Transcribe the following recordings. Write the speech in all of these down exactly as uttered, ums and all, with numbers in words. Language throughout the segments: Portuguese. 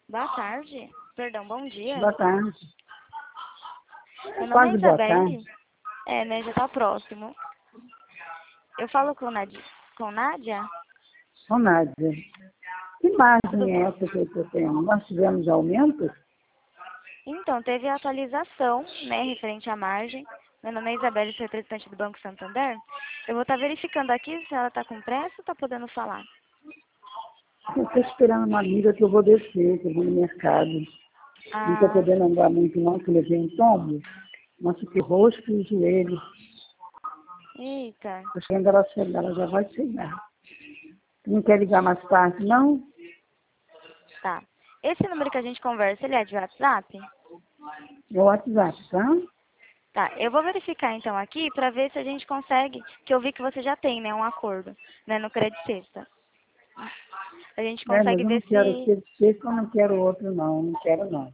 Boa tarde. Perdão, bom dia. Boa tarde. Meu nome é Quase boa Isabelle. tarde. É, né? Já tá próximo. Eu falo com, Nadia, com Nádia? Ô, Nádia, que Tudo margem é bom? essa que eu tenho? Nós tivemos aumento? Então, teve a atualização, né, referente à margem. Meu nome é Isabelle, sou representante do Banco Santander. Eu vou estar verificando aqui se ela está com pressa ou está podendo falar. Eu estou esperando uma amiga que eu vou descer, que eu vou no mercado. Não estou Ah, podendo andar muito não, que eu levei um tombo. Mas que o rosto e o joelho. eita. Estou chegando ela chegar, ela já vai chegar. Não quer ligar mais tarde, não? Tá. Esse número que a gente conversa, ele é de WhatsApp? É o WhatsApp, tá? Tá, eu vou verificar então aqui para ver se a gente consegue, que eu vi que você já tem, né, um acordo, né, no Credit Sexta. A gente É, mas consegue eu não ver quero se... ser seco, eu não quero outro não, não quero não.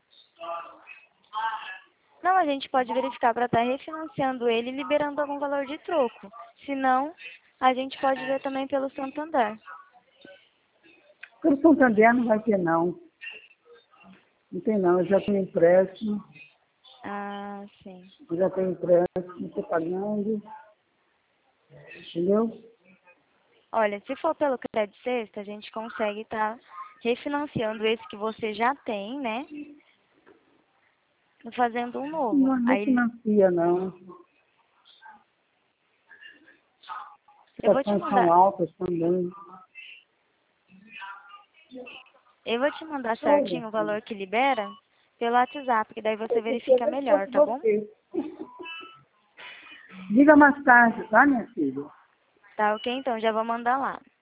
Não, a gente pode verificar para estar refinanciando ele e liberando algum valor de troco. Se não, a gente pode ver também pelo Santander. Pelo Santander não vai ter não. Não tem não, eu já tenho empréstimo, Ah, sim. eu já tenho empréstimo, estou pagando, entendeu? Olha, se for pelo Credit Sexta, a gente consegue estar refinanciando esse que você já tem, né? E fazendo um novo. Não Aí refinancia não. As eu vou te situações são mandar, altas também. eu vou te mandar Olha, certinho o valor que libera pelo WhatsApp, que daí você eu queria verifica ver se melhor, fosse tá bom? você. Diga mais tarde, tá, minha filha? Tá ok, então já vou mandar lá.